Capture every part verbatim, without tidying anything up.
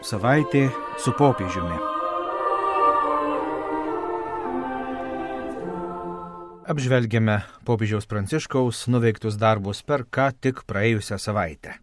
Savaitė su popiežiumi. Apžvelgiame popiežiaus Pranciškaus nuveiktus darbus per ką tik praėjusią savaitę.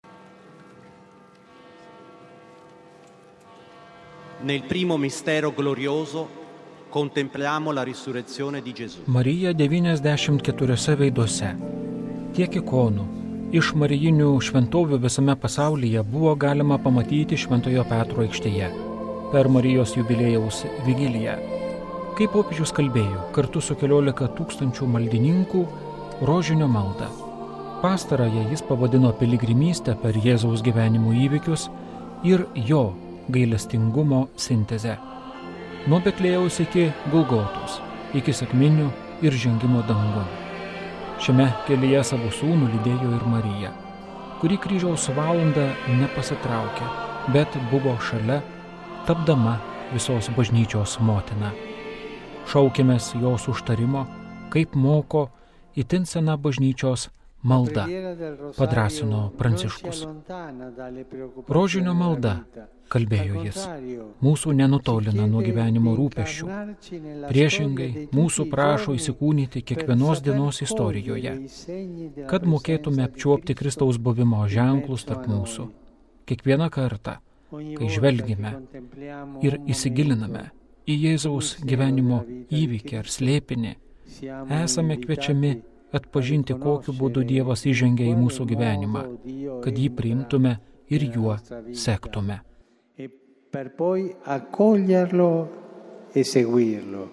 Nel primo mistero glorioso contempliamo la risurrezione di Gesù. Marija devyniasdešimt keturiuose veiduose. Tiek ikonų iš marijinių šventovių visame pasaulyje buvo galima pamatyti Šventojo Petro aikštėje per Marijos jubiliejaus vigiliją. Kaip popiežius kalbėjo, kartu su keliolika tūkstančių maldininkų rožinio maldą. Pastarąją jis pavadino piligrimystę per Jėzaus gyvenimo įvykius ir jo gailestingumo sintezę. Nuo Betlėjaus iki Golgotos, iki sekminių ir žengimo dangun. Šiame kelyje savo sūnų lydėjo ir Marija, kuri kryžiaus valandą nepasitraukė, bet buvo šalia, tapdama visos bažnyčios motina. Šaukėmės jos užtarimo, kaip moko itin sena bažnyčios malda, padrąsino Pranciškus. Rožinio malda, kalbėjo jis, mūsų nenutolina nuo gyvenimo rūpesčių. Priešingai, mūsų prašo įsikūnyti kiekvienos dienos istorijoje, kad mokėtume apčiuopti Kristaus buvimo ženklus tarp mūsų. Kiekvieną kartą, kai žvelgime ir įsigiliname į Jėzaus gyvenimo įvykį ar slėpinį, esame kviečiami atpažinti, kokiu būdu Dievas įžengia į mūsų gyvenimą, kad jį priimtume ir juo sektume. Per poi accoglierlo e seguirlo.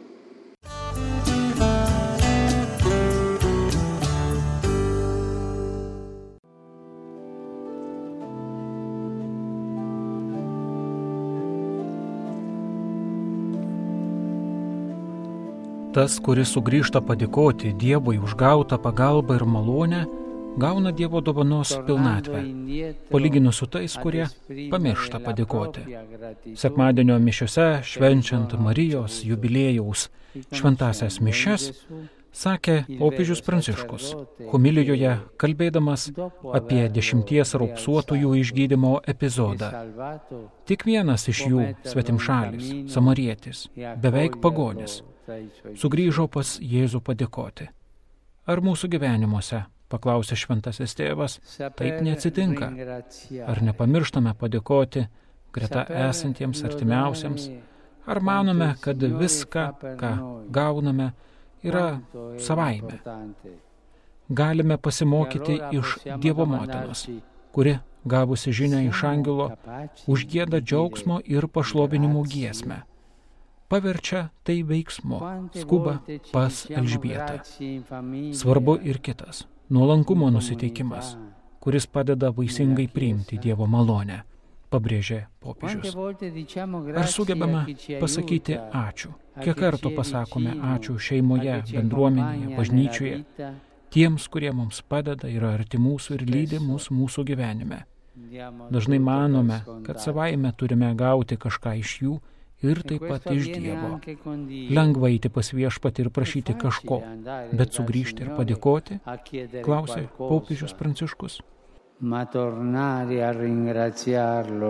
Tas, kuris sugrįžta padėkoti Dievui už gautą pagalbą ir malonę, gauna Dievo dovanos pilnatvę, palyginus su tais, kurie pamiršta padėkoti. Sekmadienio mišiose, švenčiant Marijos jubiliejaus šventąsias mišias, sakė popiežius Pranciškus, homilijoje kalbėdamas apie dešimties raupsuotųjų išgydymo epizodą. Tik vienas iš jų, svetimšalis, samarietis, beveik pagonis, sugrįžo pas Jėzų padėkoti. Ar mūsų gyvenimuose, paklausė šventasis tėvas, taip neatsitinka? Ar nepamirštame padėkoti greta esantiems artimiausiems? Ar manome, kad viską, ką gauname, yra savaime? Galime pasimokyti iš Dievo motinos, kuri, gavusi žinią iš angelo, užgieda džiaugsmo ir pašlovinimo giesmę. Paverčia tai veiksmu, skuba pas Elžbietą. Svarbu ir kitas, nuolankumo nusiteikimas, kuris padeda vaisingai priimti Dievo malonę, pabrėžė popiežius. Ar sugebame pasakyti ačiū? Kiek kartų pasakome ačiū šeimoje, bendruomenėje, bažnyčioje, tiems, kurie mums padeda, yra arti mūsų ir lydi mus mūsų gyvenime. Dažnai manome, kad savaime turime gauti kažką iš jų, ir taip pat iš Dievo. Lengva eiti pas Viešpatį ir prašyti kažko, bet sugrįžti ir padėkoti, klausė popiežius Pranciškus. Ma tornare a ringraziarlo.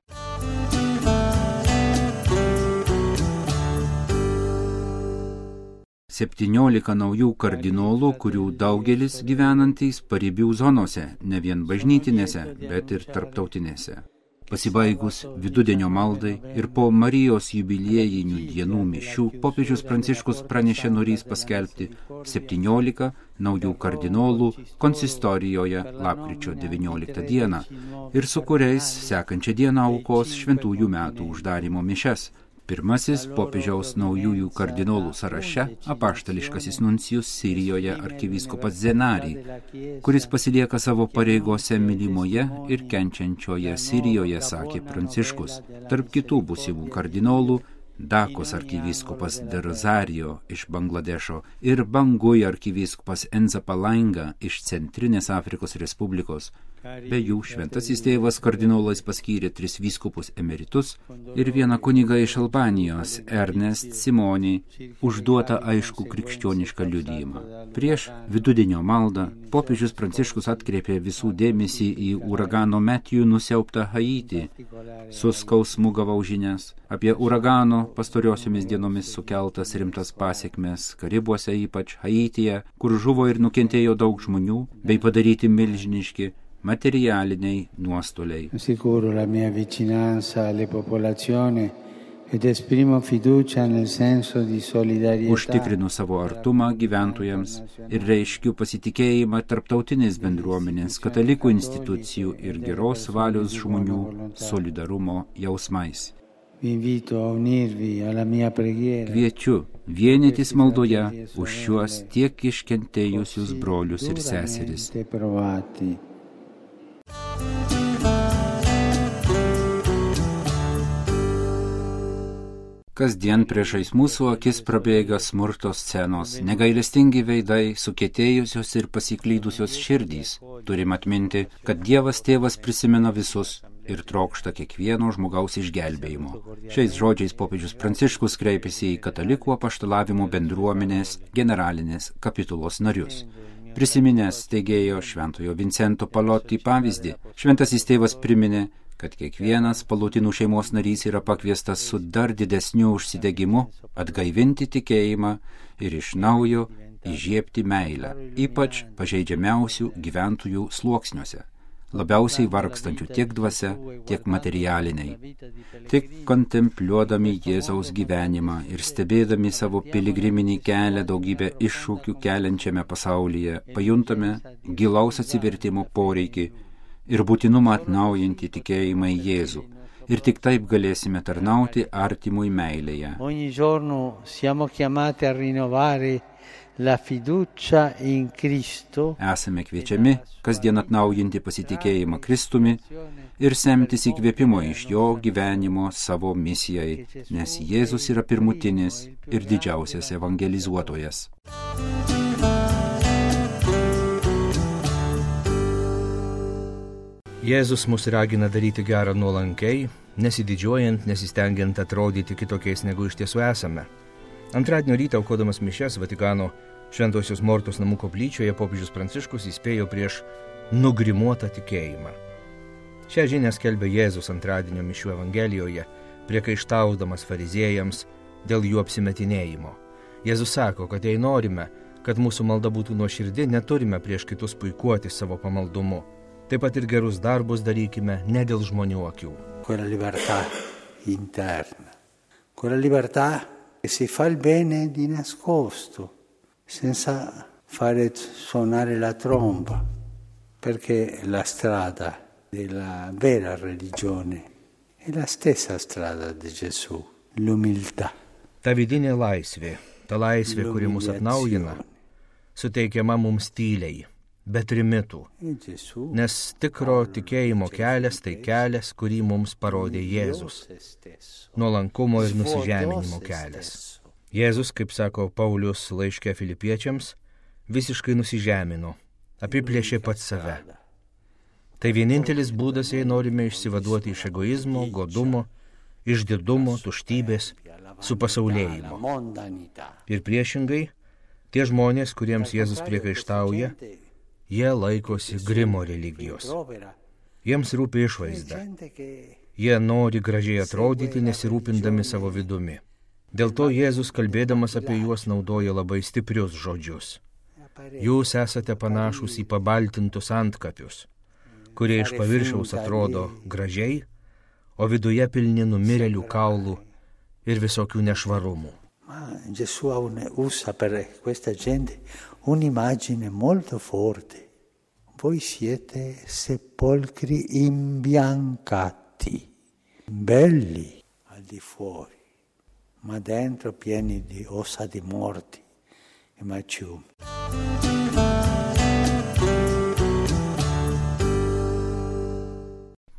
septyniolika naujų kardinolų, kurių daugelis gyvenantys paribių zonose, ne vien bažnytinėse, bet ir tarptautinėse. Pasibaigus vidudienio maldai ir po Marijos jubiliejinių dienų mišių, popiežius Pranciškus pranešė norys paskelbti septyniolika naujų kardinolų konsistorijoje lapkričio devynioliktą dieną ir su kuriais sekančią dieną aukos šventųjų metų uždarymo mišias. Pirmasis popiežiaus naujųjų kardinolų sąraše apaštališkasis nuncijus Sirijoje arkivyskupas Zenari, kuris pasilieka savo pareigose mylimoje ir kenčiančioje Sirijoje, sakė Pranciškus. Tarp kitų būsimų kardinolų Dakos arkivyskupas de Rosario iš Bangladešo ir Bangui arkivyskupas Enza Palanga iš Centrinės Afrikos Respublikos, Be jų šventasis tėvas kardinolais paskyrė tris vyskupus emeritus ir vieną kunigą iš Albanijos, Ernest Simonį, užduotą aišku krikščionišką liudijimą. Prieš vidudienio maldą popiežius Pranciškus atkreipė visų dėmesį į uragano Matthew nusiaubtą Haitį. Su skausmu gavau žinias apie uragano pastariosiomis dienomis sukeltas rimtas pasekmes Karibuose, ypač Haityje, kur žuvo ir nukentėjo daug žmonių, bei padaryti milžiniški materialiniai nuostoliai. Assicuro la mia vicinanza alle popolazioni ed esprimo fiducia nel senso di solidarietà. Užtikrinu savo artumą gyventojams ir reiškiu pasitikėjimą tarptautinės bendruomenės, katalikų institucijų ir geros valios žmonių solidarumo jausmais. Kviečiu vienytis maldoje už šiuos tiek iškentėjusius brolius ir seseris. Kasdien priešais mūsų akis prabėga smurto scenos, negailestingi veidai, sukietėjusios ir pasiklydusios širdys. Turim atminti, kad Dievas tėvas prisimena visus ir trokšta kiekvieno žmogaus išgelbėjimo. Šiais žodžiais popiežius Pranciškus kreipėsi į katalikų apaštalavimo bendruomenės generalinės kapitulos narius. Prisiminęs steigėjo šventojo Vincento Paloti pavyzdį, šventasis tėvas priminė, kad kiekvienas Palotinų šeimos narys yra pakviestas su dar didesniu užsidegimu atgaivinti tikėjimą ir iš naujo įžiebti meilę, ypač pažeidžiamiausių gyventojų sluoksniuose, labiausiai vargstančių tiek dvasia, tiek materialiniai. Tik kontempliuodami Jėzaus gyvenimą ir stebėdami savo piligriminį kelią daugybę iššūkių keliančiame pasaulyje, pajuntame gilaus atsivertimo poreikį ir būtinumą atnaujinti tikėjimą į Jėzų. Ir tik taip galėsime tarnauti artimui meilėje. Ogni giorno siamo chiamati a rinnovare la fiducia in Cristo. Esame kviečiami kasdien atnaujinti pasitikėjimą Kristumi ir semtis įkvėpimo iš jo gyvenimo savo misijai, nes Jėzus yra pirmutinis ir didžiausias evangelizuotojas. Jėzus mus ragina daryti gerą nuolankiai, nesididžiuojant, nesistengiant atrodyti kitokiais negu iš tiesų esame. Antradienio rytą aukodamas mišias Vatikano Šventosios Mortos namų koplyčioje popiežius Pranciškus įspėjo prieš nugrimuotą tikėjimą. Šią žinią skelbė Jėzus antradienio mišių evangelijoje, priekaištaudamas fariziejams dėl jų apsimetinėjimo. Jėzus sako, kad jei norime, kad mūsų malda būtų nuoširdi, neturime prieš kitus puikuoti savo pamaldumu. Taip pat ir gerus darbus darykime ne dėl žmonių akių. Quella libertà interna, quella libertà che si fa il bene di nascosto, senza fare suonare la tromba, perché la strada della vera religione è la stessa strada di Gesù, l'umiltà. Ta vidinė laisvė, ta laisvė, kuri mus atnaujina, suteikiama mums tyliai, be trimitų, nes tikro tikėjimo kelias tai kelias, kurį mums parodė Jėzus, nuolankumo ir nusižeminimo kelias. Jėzus, kaip sako Paulius laiške Filipiečiams, visiškai nusižemino, apiplėšė pats save. Tai vienintelis būdas, jei norime išsivaduoti iš egoizmo, godumo, išdidumo, tuštybės, supasaulėjimo. Ir priešingai, tie žmonės, kuriems Jėzus priekaištauja, jie laikosi grimo religijos. Jiems rūpi išvaizda. Jie nori gražiai atrodyti, nesirūpindami savo vidumi. Dėl to Jėzus, kalbėdamas apie juos, naudoja labai stiprius žodžius. Jūs esate panašūs į pabaltintus antkapius, kurie iš paviršiaus atrodo gražiai, o viduje pilni numirėlių kaulų ir visokių nešvarumų. Ma Gesù usa per questa gente un'immagine molto forte. Voi siete sepolcri imbiancati, belli al di fuori, ma dentro pieni di ossa di morti e maciumi.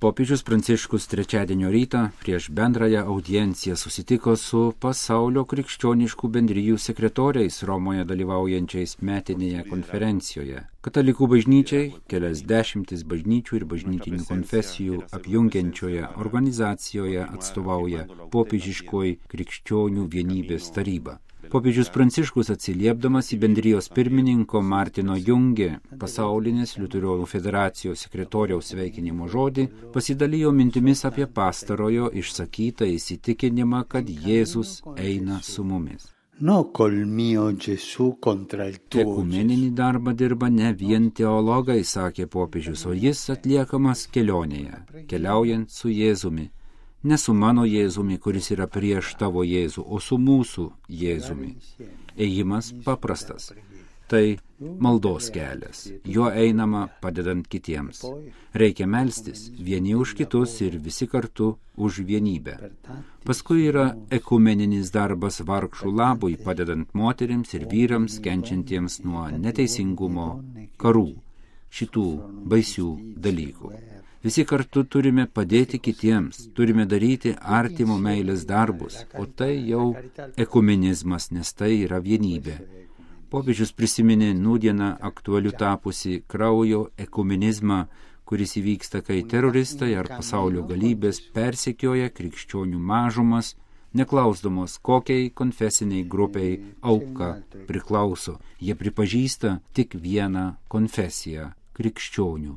Popiežius Pranciškus trečiadienio rytą prieš bendrąją audienciją susitiko su pasaulio krikščioniškų bendrijų sekretoriais Romoje dalyvaujančiais metinėje konferencijoje. Katalikų bažnyčiai, kelias dešimtis bažnyčių ir bažnytinių konfesijų apjungiančioje organizacijoje atstovauja popiežiškoji krikščionių vienybės taryba. Popiežius Pranciškus atsiliepdamas į bendrijos pirmininko Martino Jungė pasaulinės liuteronų federacijos sekretoriaus sveikinimo žodį pasidalijo mintimis apie pastarojo išsakytą įsitikinimą, kad Jėzus eina su mumis. No col mio Gesù contra il tuo. Ekumeninį darbą dirba ne vien teologai, sakė popiežius, o jis atliekamas kelionėje, keliaujant su Jėzumi. Ne su mano Jėzumi, kuris yra prieš tavo Jėzų, o su mūsų Jėzumi. Ėjimas paprastas. Tai maldos kelias. Juo einama padedant kitiems. Reikia melstis vieni už kitus ir visi kartu už vienybę. Paskui yra ekumeninis darbas vargšų labui, padedant moterims ir vyrams kenčiantiems nuo neteisingumo, karų, šitų baisių dalykų. Visi kartu turime padėti kitiems, turime daryti artimo meilės darbus, o tai jau ekumenizmas, nes tai yra vienybė. Popiežius prisiminė nūdieną aktualiu tapusi kraujo ekumenizmą, kuris įvyksta, kai teroristai ar pasaulio galybės persekioja krikščionių mažumas, neklausdamos, kokiai konfesiniai grupiai auka priklauso. Jie pripažįsta tik vieną konfesiją – krikščionių.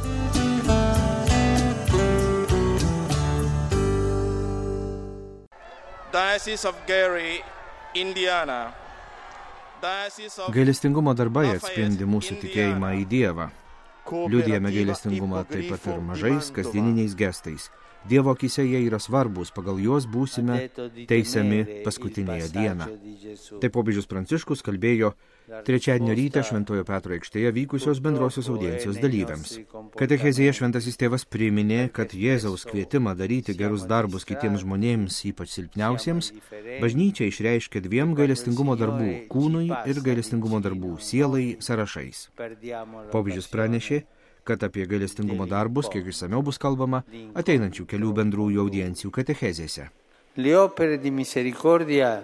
Diocese of Gary, Indiana. Gailestingumo darbai atspindi mūsų tikėjimą į Dievą. Liudijame gailestingumą taip pat ir mažais, kasdieniniais gestais. Dievo akyse jie yra svarbus, pagal juos būsime teisiami paskutinėje dieną. Taip popiežius Pranciškus kalbėjo trečiadienio rytą Šventojo Petro aikštėje vykusios bendrosios audiencijos dalyviams. Katechezėje šventasis tėvas priminė, kad Jėzaus kvietimą daryti gerus darbus kitiems žmonėms, ypač silpniausiems, bažnyčia išreiškia dviem gailestingumo darbų – kūnui ir gailestingumo darbų – sielai sąrašais. Popiežius pranešė, kad apie gailestingumo darbus kiek išsamiau bus kalbama ateinančių kelių bendrųjų audiencijų katechezėse. Le opere di misericordia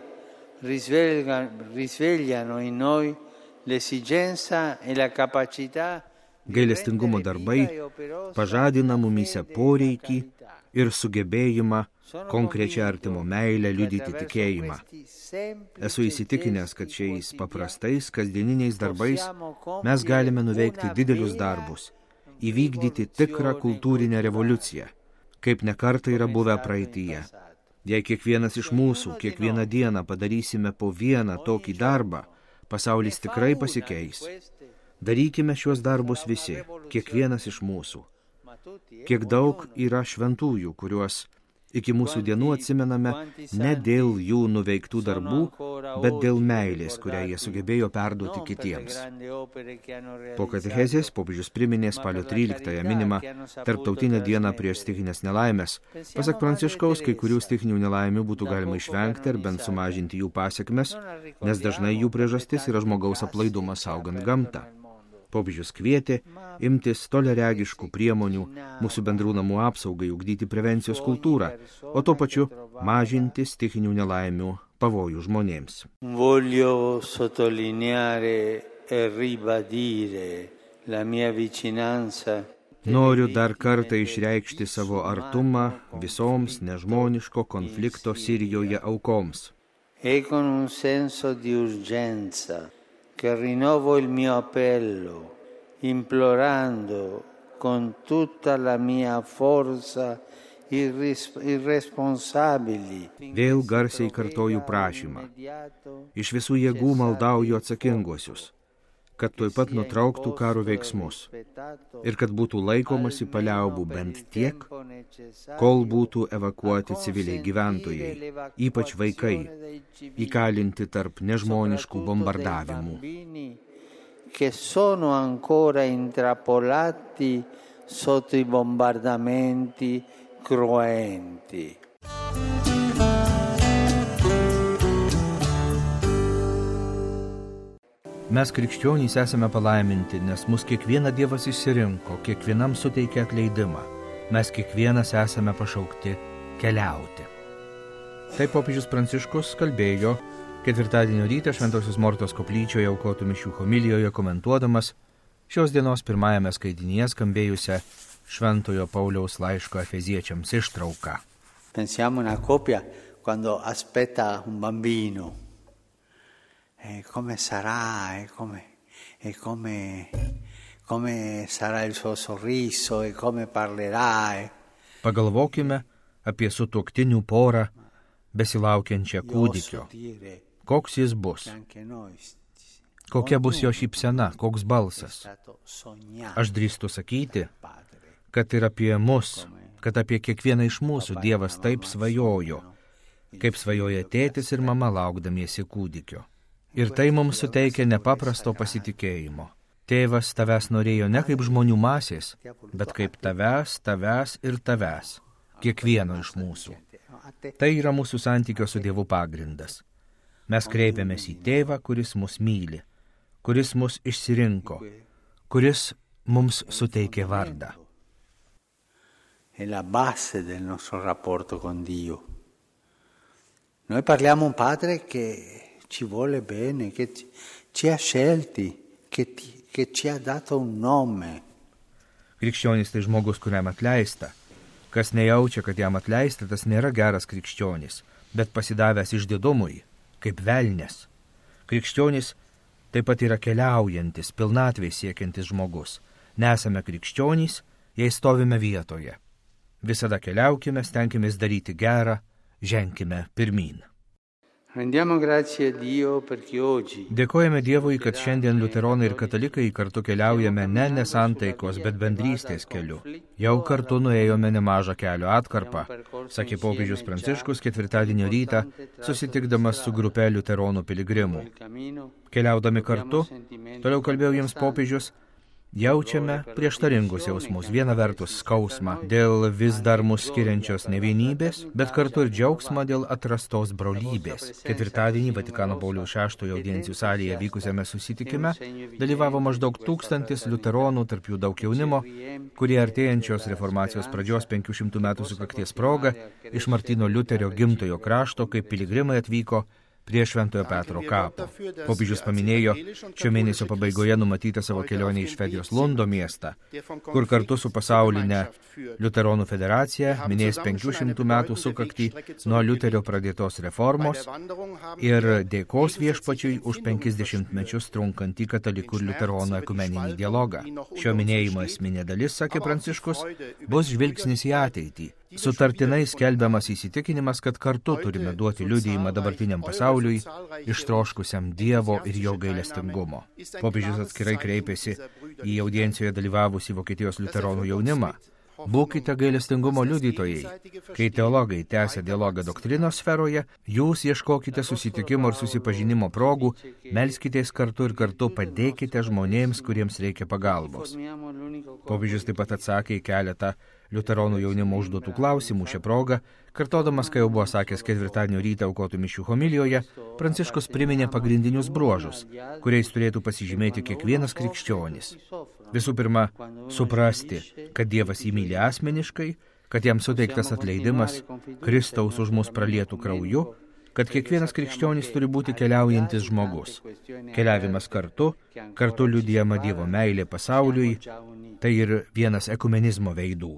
risvegliano in noi l'esigenza e la capacità. Gailestingumo darbai pažadina mumyse poreikį ir sugebėjimą konkrečią artimo meilę liudyti tikėjimą. Esu įsitikinęs, kad šiais paprastais kasdieniniais darbais mes galime nuveikti didelius darbus, įvykdyti tikrą kultūrinę revoliuciją, kaip nekartą yra buvę praeityje. Jei kiekvienas iš mūsų kiekvieną dieną padarysime po vieną tokį darbą, pasaulis tikrai pasikeis. Darykime šios darbus visi, kiekvienas iš mūsų. Kiek daug yra šventųjų, kuriuos iki mūsų dienų atsimename ne dėl jų nuveiktų darbų, bet dėl meilės, kurią jie sugebėjo perduoti kitiems. Po katechezės popiežius priminė spalio tryliktąją minimą Tarptautinę dieną prieš stichinės nelaimės. Pasak Pranciškaus, kai kurių stichinių nelaimių būtų galima išvengti ar bent sumažinti jų pasekmes, nes dažnai jų priežastis yra žmogaus aplaidumas saugant gamtą. Popiežius kvietė imtis toliaregiškų priemonių mūsų bendrų namų apsaugai, ugdyti prevencijos kultūrą, o tuo pačiu mažinti stichinių nelaimių pavojų žmonėms. Voglio sottolineare e ribadire la mia vicinanza. Noriu dar kartą išreikšti savo artumą visoms nežmoniško konflikto Sirijoje aukoms. E con un senso di urgenza che rinnovo il mio appello, implorando con tutta la mia forza irresponsabili. Vėl garsiai kartoju prašymą. Iš visų jėgų maldauju atsakinguosius, kad tuoj pat nutrauktų karo veiksmus ir kad būtų laikomasi paliaubų bent tiek, kol būtų evakuoti civiliai gyventojai, ypač vaikai, įkalinti tarp nežmoniškų bombardavimų. Che sono ancora intrappolati sotto i bombardamenti cruenti. Mes krikščionys esame palaiminti, nes mus kiekvieną Dievas išsirinko, kiekvienam suteikia atleidimą. mes kiekvienas esame pašaukti keliauti. Taip popiežius Pranciškus kalbėjo ketvirtadienio rytą Šventosios Mortos koplyčioje aukotų mišių homilijoje, komentuodamas šios dienos pirmajame skaidinyje skambėjusią Šventojo Pauliaus laiško Efeziečiams ištrauką. Pensiamo una coppia quando aspetta un bambino. E come sarà, e come, e come, come sarà il suo sorriso, e come parlerà. E... Pagalvokime apie sutuoktinių porą besilaukiančią kūdikio. Koks jis bus? Kokia bus jo šypsena, koks balsas? Aš drįstu sakyti, kad ir apie mus, kad apie kiekvieną iš mūsų Dievas taip svajojo, kaip svajoja tėtis ir mama laukdamiesi kūdikio. Ir tai mums suteikia nepaprasto pasitikėjimo. Tėvas tavęs norėjo ne kaip žmonių masės, bet kaip tavęs, tavęs ir tavęs, kiekvieno iš mūsų. Tai yra mūsų santykio su Dievu pagrindas. Mes kreipiamės į Tėvą, kuris mus myli, kuris mus išsirinko, kuris mums suteikė vardą. È la base del nostro rapporto con Dio. Noi parliamo un padre che ci vuole bene, che ci ha scelti, che, ti, che ci ha dato un nome. Krikščionis tai žmogus, kuriam atleista. Kas nejaučia, kad jam atleista, tas nėra geras krikščionis, bet pasidavęs išdidumui, kaip velnės. Krikščionis taip pat yra keliaujantis, pilnatvės siekiantis žmogus. Nesame krikščionys, jei stovime vietoje. Visada keliaukime, stenkimės daryti gerą, ženkime pirmyn. Dėkojame Dievui, kad šiandien liuteronai ir katalikai kartu keliaujame ne nesantaikos, bet bendrystės keliu. Jau kartu nuėjome nemažą kelio atkarpą, sakė popiežius Pranciškus ketvirtadienio rytą, susitikdamas su grupe liuteronų piligrimų. Keliaudami kartu, toliau kalbėjo jiems popiežius, jaučiame prieštaringus jausmus, viena vertus skausmą dėl vis dar mus skiriančios nevienybės, bet kartu ir džiaugsmą dėl atrastos brolybės. Ketvirtadienį Vatikano Pauliaus šeštojo audiencijų salėje vykusiame susitikime dalyvavo maždaug tūkstantis liuteronų, tarp jų daug jaunimo, kurie artėjančios reformacijos pradžios penkių šimtų metų sukakties proga iš Martyno Liuterio gimtojo krašto kaip piligrimai atvyko prie Šventojo Petro kapo. Popiežius paminėjo šio mėnesio pabaigoje numatytą savo kelionę į Švedijos Lundo miestą, kur kartu su pasaulinė Liuteronų federacija minės penkių šimtų metų sukaktį nuo Liuterio pradėtos reformos ir dėkos viešpačiui už penkisdešimt mečius trunkantį katalikų ir liuteronų ekumeninį dialogą. Šio minėjimo esminė dalis, sakė Pranciškus, bus žvilgsnis į ateitį. Sutartinai skelbiamas įsitikinimas, kad kartu turime duoti liudijimą dabartiniam pasauliui, ištroškusiam Dievo ir jo gailestingumo. Popiežius atskirai kreipėsi į audiencijoje dalyvavusį Vokietijos liuteronų jaunimą. Būkite gailestingumo liudytojai. Kai teologai tęsia dialogą doktrinos sferoje, jūs ieškokite susitikimo ir susipažinimo progų, melskitės kartu ir kartu padėkite žmonėms, kuriems reikia pagalbos. Popiežius taip pat atsakė į keletą liuteronų jaunimo užduotų klausimų šią progą, kartodamas, kai jau buvo sakęs ketvirtadienio rytą aukotų mišių homilijoje, Pranciškus priminė pagrindinius bruožus, kuriais turėtų pasižymėti kiekvienas krikščionis. Visų pirma, suprasti, kad Dievas jį myli asmeniškai, kad jam suteiktas atleidimas Kristaus už mus pralietų krauju, kad kiekvienas krikščionis turi būti keliaujantis žmogus. Keliavimas kartu, kartu liudijama Dievo meilė pasauliui, tai ir vienas ekumenizmo veidų.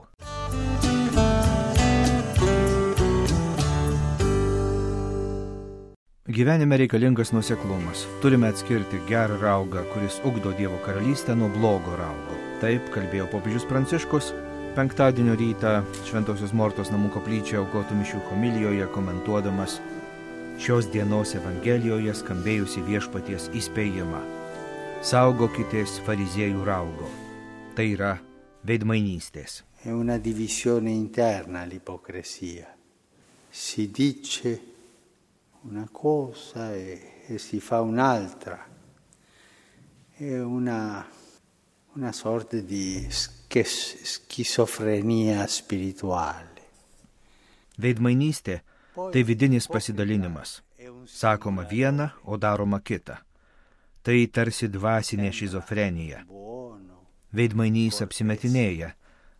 Gyvenime reikalingas nuoseklumas. Turime atskirti gerą raugą, kuris ugdo Dievo karalystę, nuo blogo raugo. Taip kalbėjo popiežius Pranciškus penktadienio rytą Šventosios Mortos namų koplyčioje aukotų mišių homilijoje, komentuodamas šios dienos Evangelijoje skambėjusi viešpaties įspėjimą. Saugokitės fariziejų raugo. Tai yra veidmainystės. È una divisione interna l'ipocrisia. Si dice una cosa e, e si fa un'altra. È una, una sorta di schizofrenia spirituale. Veidmainystė tai vidinis pasidalinimas. Sakoma viena, o daroma kita. Tai tarsi dvasinė šizofrenija. Veidmainys apsimetinėja,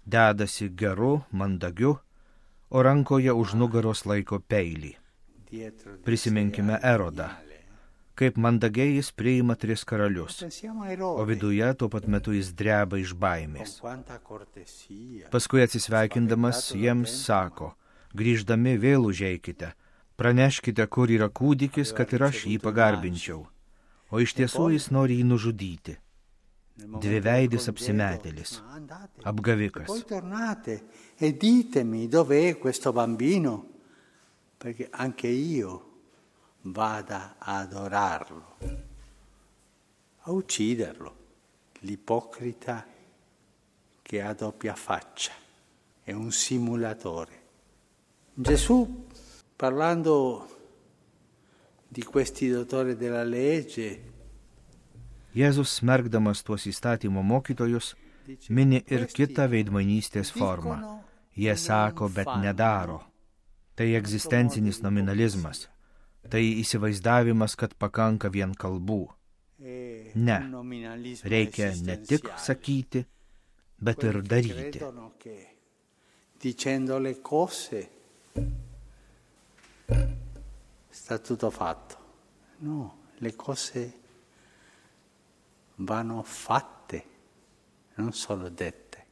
dedasi geru, mandagiu, o rankoje už nugaros laiko peilį. Prisiminkime Erodą, kaip mandagiai jis priima tris karalius, o viduje tuo pat metu jis dreba iš baimės. Paskui atsisveikindamas jiems sako, grįždami vėl užeikite, praneškite, kur yra kūdikis, kad ir aš jį pagarbinčiau. O iš tiesų jis nori jį nužudyti. Dviveidis apsimetėlis, apgavikas. Poi tornate e ditemi dov'è questo bambino, perché anche io vada a adorarlo, a ucciderlo. L'ipocrita che ha doppia faccia, è un simulatore. Gesù, parlando di questi dottori della legge, Jėzus, smerkdamas tuos įstatymo mokytojus, mini ir kitą veidmainystės formą. Jie sako, bet nedaro. Tai egzistencinis nominalizmas. Tai įsivaizdavimas, kad pakanka vien kalbų. Ne, reikia ne tik sakyti, bet ir daryti. Dicendo le cose sta tutto fatto. No, le cose vanno fatte, non solo dette.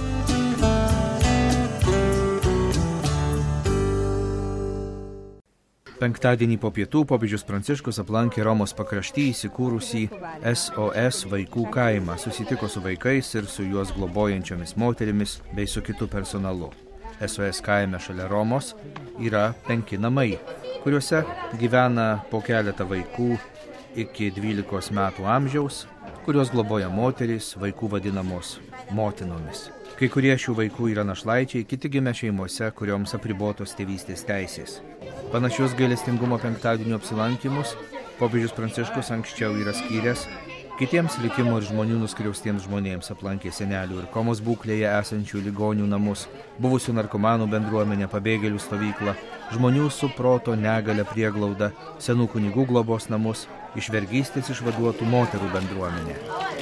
Penktadienį po pietų popiežius Pranciškus aplankė Romos pakrašty įsikūrusį S O S vaikų kaimą, susitiko su vaikais ir su juos globojančiomis moterimis bei su kitu personalu. S O S kaime šalia Romos yra penki namai, kuriuose gyvena po keletą vaikų iki dvylikos metų amžiaus, kurios globoja moterys, vaikų vadinamos motinomis. Kai kurie šių vaikų yra našlaičiai, kiti gimė šeimose, kurioms apribotos tėvystės teisės. Panašius gailestingumo penktadienio apsilankymus popiežius Pranciškus anksčiau yra skyręs kitiems likimo ir žmonių nuskriaustiems žmonėms, aplankė senelių ir komos būklėje esančių ligonių namus, buvusių narkomanų bendruomenę, pabėgėlių stovyklą, žmonių su proto negalia prieglaudą, senų kunigų globos namus, iš vergystės išvaduotų moterų bendruomenę.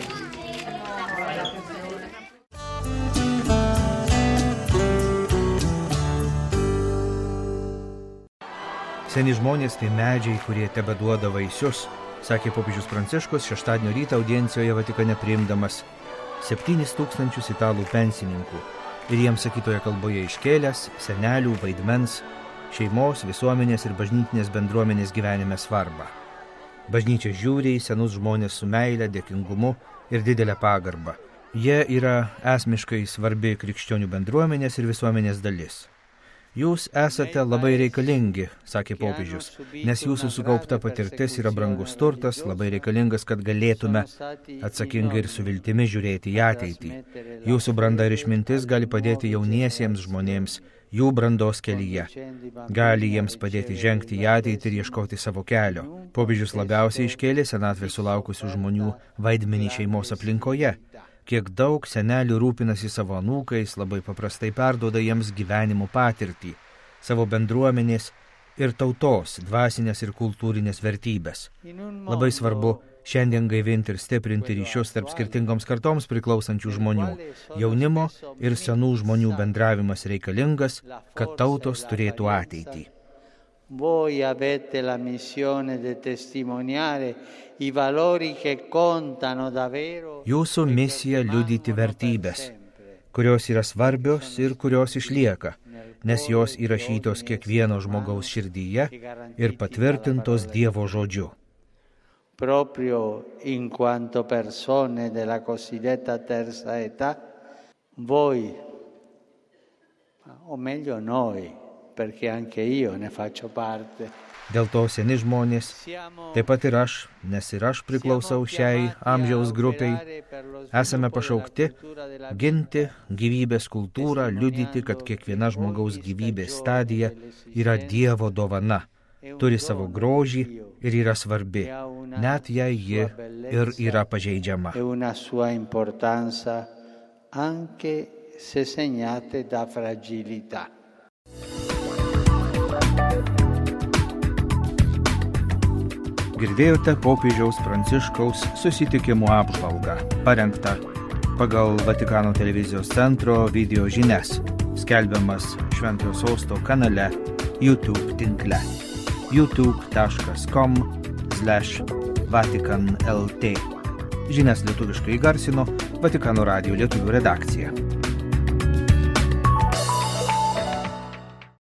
Seni žmonės tai medžiai, kurie tebeduoda vaisius, sakė popiežius Pranciškus šeštadienio rytą audiencijoje Vatikane priimdamas septynis tūkstančius italų pensininkų ir jiems sakytoje kalboje iškėlęs senelių vaidmens, šeimos, visuomenės ir bažnytinės bendruomenės gyvenime svarbą. Bažnyčia žiūri į senus žmonės su meile, dėkingumu ir didelę pagarbą. Jie yra esmiškai svarbi krikščionių bendruomenės ir visuomenės dalis. Jūs esate labai reikalingi, sakė popiežius, nes jūsų sukaupta patirtis yra brangus turtas, labai reikalingas, kad galėtume atsakingai ir su viltimi žiūrėti į ateitį. Jūsų branda ir išmintis gali padėti jauniesiems žmonėms jų brandos kelyje, gali jiems padėti žengti į ateitį ir ieškoti savo kelio. Popiežius labiausiai iškėlė senatvę sulaukusių žmonių vaidmenį šeimos aplinkoje. Kiek daug senelių rūpinasi savo anūkais, labai paprastai perduoda jiems gyvenimo patirtį, savo bendruomenės ir tautos dvasinės ir kultūrinės vertybės. Labai svarbu šiandien gaivinti ir stiprinti ryšius tarp skirtingoms kartoms priklausančių žmonių. Jaunimo ir senų žmonių bendravimas reikalingas, kad tautos turėtų ateitį. Voi avete la missione di testimoniare i valori che contano davvero. Jūsų misija liudyti vertybės, kurios yra svarbios ir kurios išlieka, nes jos įrašytos kiekvieno žmogaus širdyje ir patvirtintos Dievo žodžiu. Proprio in quanto persone della cosiddetta terza età, voi, o meglio noi, perché anche io ne faccio parte. Dėl to seni žmonės, taip pat ir aš, nes ir aš priklausau šiai amžiaus grupiai, esame pašaukti ginti gyvybės kultūrą, liudyti, kad kiekviena žmogaus gyvybės stadija yra Dievo dovana, turi savo grožį ir yra svarbi, net jei ji ir yra pažeidžiama. E una sua importanza anche se segnate da fragilità. Girdėjote popiežiaus Pranciškaus susitikimų apžvalgą, parengtą pagal Vatikano televizijos centro video žinias, skelbiamas Šventojo Sosto kanale YouTube tinkle youtube taškas com slash vatican lt. Žinias lietuviškai įgarsino Vatikano radijo lietuvių redakcija.